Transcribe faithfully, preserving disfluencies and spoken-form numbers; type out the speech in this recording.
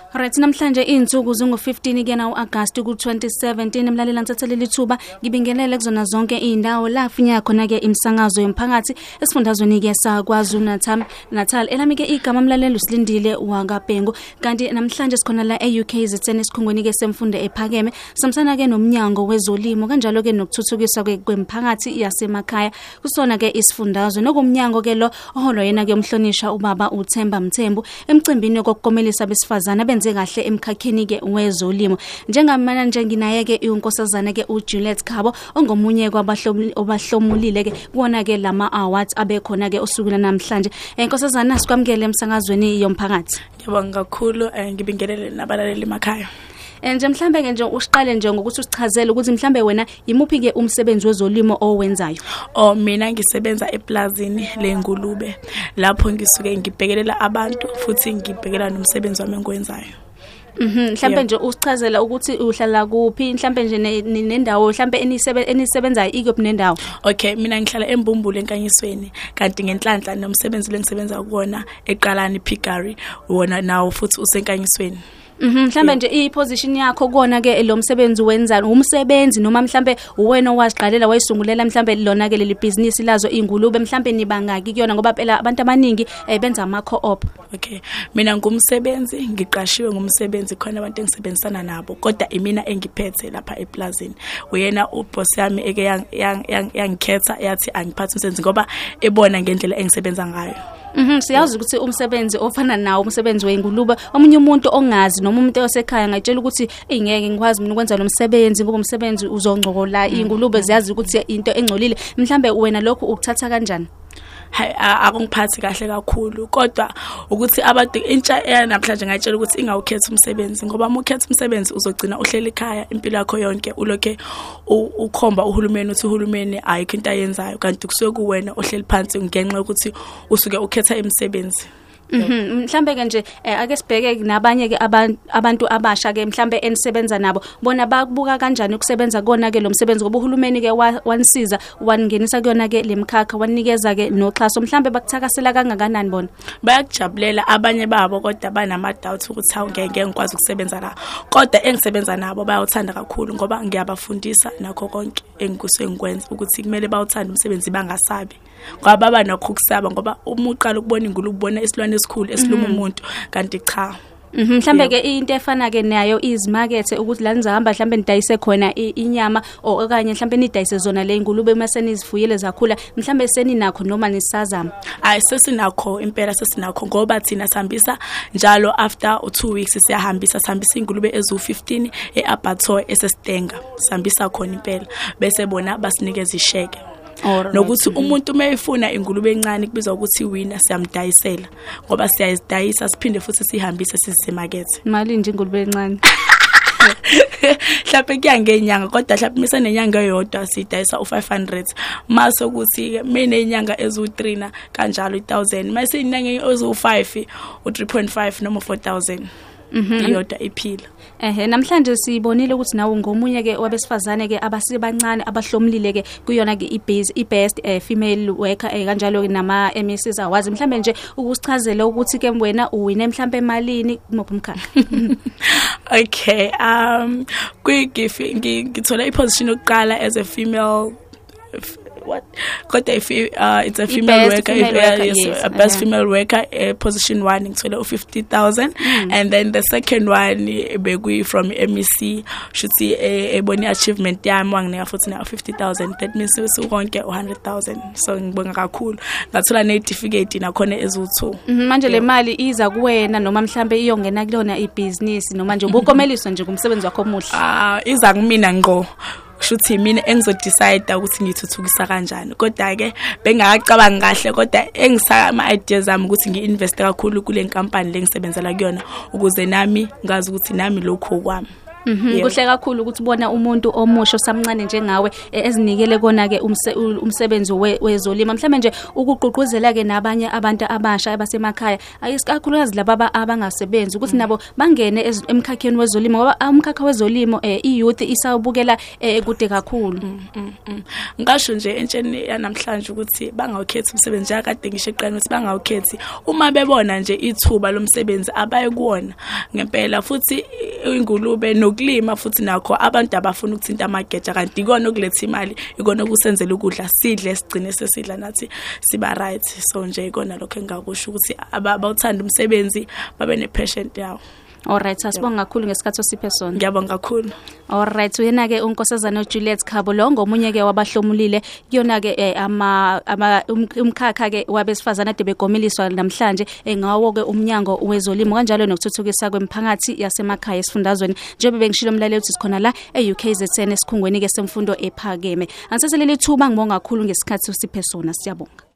Right, namhlanje insuku zingu fifteen kena uAugust ku twenty seventeen emlalela ngithathele lithuba ngibingelele kuzona zonke indawo la finya khona ke imsangazo yomphakathi esifundazweni ke saKwaZulu Natal Natal elami ke igama umlaleli usilindile waKaBhengu kanti namhlanje sikhona la e-U K zithene esikhungweni ke semfundo ephakeme samsana ke nomnyango wezolimo kanjalo ke nokuthuthukiswa kwemphakathi yasemakhaya kusona ke isifundazwe nokumnyango ke lo oholo yena ke umhlonisha ubaba uThemba Mthembu emcimbini kokukomelisa besifazana benze kahle emkhakheni ke wezolimo njengamana nje nginaye ke unkosazana ke uJuliet Khabo ongomunye kwabahlomuli obahlomulile ke kuona ke lama awards abekhona ke osukwini namhlanje enkosazana sikwamukele emsangazweni yomphakathi. Ngiyabonga kakhulu ngibingelele nabalaleli emakhaya. Nje mhlambe ke nje usiqale nje ngokuthi usichazele ukuthi mhlambe wena yimuphi ke umsebenzi wezolimo owenzayo. Oh mina ngisebenza eplazini lengulube lapho ngisuke ngibhekelela abantu futhi ngibhekela nomsebenzi wami engwenzayo. Mhm mhlambe nje usichazela ukuthi uhlala kuphi mhlambe nje nendawo mhlambe enisebenzayo ikuphi nendawo. Okay mina ngihlala eMbumbulu enkanyisweni kanti ngenhlanhla nomsebenzi lengisebenza kuona eqalani Phigari wona nawo futhi usenkanyisweni. Mhm mhlambe nje iposition yakho kuona ke lo msebenzi wenzani umsebenzi noma mhlambe uwena owaziqalela wayisungulela mhlambe lona ke leli business lazo ingulube mhlambe nibangaki kuyona ngoba phela abantu abaningi benza ama co-op. Okay mina ngumsebenzi ngiqashiwe ngumsebenzi khona abantu engisebenzisana nabo kodwa imina engiphethe lapha eplazini uyena uboss yami eke yangikhetha yathi angiphathe umsebenzi ngoba ebona ngendlela engisebenza ngayo. Mhm siyazi ukuthi umsebenzi ofana nawo umsebenzi weingulube omunye umuntu ongazi noma umuntu osekhaya ngayitshela ukuthi ingeke ngikwazi mina ukwenza lo msebenzi ngoba umsebenzi uzongcokola ingulube ziyazi ukuthi into engcolile mhlambe wena lokho ukuthatha kanjani? Hayi akungiphathi kahle kakhulu kodwa ukuthi abantu intsha namhlanje ngayitshela ukuthi ingawukhetha umsebenzi ngoba uma ukhetha umsebenzi uzogcina uhleli ekhaya impilo yakho yonke ulokhe ukhomba uhulumeni uthi uhulumeni ayikho into ayenzayo kanti kusuke kuwena ohleli phansi ngenxa ukuthi usuke ukhetha imisebenzi. Mhm mhlambe ke nje ake sibheke nabanye ke abantu abasha ke mhlambe enisebenza nabo bona bakubuka kanjani ukusebenza kona ke lo msebenzi ngoba uhulumeni ke wanisiza wangenisa kuyona ke lemkhakha wanikeza ke noxhaso mhlambe bakuthakasela kangakanani bona? Bayakujabulela abanye babo kodwa banama doubt ukuthi hawu ngeke ngikwazi ukusebenza la kodwa engisebenza nabo bayawuthanda kakhulu ngoba ngiyabafundisa nakho konke engikusuke ngikwenza ukuthi kumele bawuthanda umsebenzi bangasabi ngoba baba nakho ukusaba ngoba uma uqala ukubona ingulube ubona isilwane esikhulu esiluma umuntu kanti cha. Mhm mhlambe ke into efana ke nayo izimakethe ukuthi la nizahamba mhlambe nidayise khona inyama okanye mhlambe nidayise zona le ingulube mase nizifuyele zakhula mhlambe seninakho noma nisazama. Hayi sesinakho impela sesinakho ngoba thina sihambisa njalo after two weeks siyahambisa sihambisa ingulube ezu fifteen eAbattoir eseStenga sihambisa khona impela bese bona basinikeza isheke. Nokuthi umuntu mayefuna ingulube encane kubizwa ukuthi winner siyamdayisela ngoba siyayidayisa siphinde futhi sihambise sizisemakethe. Imali nje ingulube encane. Mhlawumbe kuyangenyanga kodwa mhlawumbe mise nenyanga eyodwa sidayisa u five hundred mase ukuthi mina inyanga ezu three na kanjalo one thousand mase inyanga ezu five u three point five noma four thousand. Mhm iyodwa iphila. Ehe namhlanje sibonile ukuthi nawo ngomunye ke wabesifazane ke abasibancane abahlomulile ke kuyona ke ibase ibest female worker kanjalo ke nama M S S awards mhlambe nje ukusichazela ukuthi ke wena uwine mhlambe emalini kumuphi umkhakha? Okay um kwigift ngithola iposition yokuqala as a female what kodwa if uh, it's a female worker, female if, worker uh, yes, yes, a best uh-huh. female worker uh, position one ngithola fifty thousand mm. and then the second one begui from M E C should see a eboni achievement yami wanginika futhi na fifty thousand that means sonke one hundred thousand so ngibonga kakhulu ngathola ne certificate nakhona ezu two. Manje le mali iza kuwena noma mhlambe iyongena kulona ibusiness noma nje ubukomeliswa nje kumsebenzi wakho omuhle? Ah iza kumina ngqo shuthi mina engizodecide ukuthi ngithuthukisa kanjani kodwa ke bengakacabanga kahle kodwa engisama ideas ami ukuthi ngiinvest kakhulu kule company lengisebenzela kuyona ukuze nami ngazi ukuthi nami lokho kwami. Kuhle kakhulu ukuthi ubona umuntu omusha osamncane njengawe ezinikele kona ke umsebenzi wezolimo. Mhlawumbe nje ukuqhuquzela ke nabanye abantu abasha abasemakhaya ayisikakhulukazi laba abangasebenzi ukuthi nabo bangene emkhakheni wezolimo ngoba umkhakha wezolimo i-youth isawubukela kude kakhulu. Ngisho nje entsheni yanamhlanje ukuthi bangawukhethi umsebenzi yakade ngisho eqala ukuthi bangawukhethi uma bebona nje ithuba lomsebenzi abaye kuwona ngempela futhi ingulube nokulima futhi nakho abantu abafuna ukuthinta amageja kanti ikona okuletha imali ikona okusenzela ukudla sidle sigcine sesidla nathi siba right. So nje ikona lokho engakusho ukuthi abawuthanda umsebenzi babe ne-passion yawo. Alright, asibonga kakhulu ngesikhathi osiphe sona. Ngiyabonga kakhulu. Alright, uyena ke unkosazana Juliet Khabo lo ngomunye ke wabahlomulile kuyona ke ama umkhakha ke wabesifazana ade begomeliswa namhlanje engawo ke umnyango wezolimo kanjalo nokuthuthukisa kwemphakathi yasemakhaya esifundazweni njengoba bengishilo umlaleli ukuthi sikhona la e-U K Z N esikhungweni ke semfundo ephakeme. Anseselele ithuba ngibonga kakhulu ngesikhathi osiphe sona, siyabonga.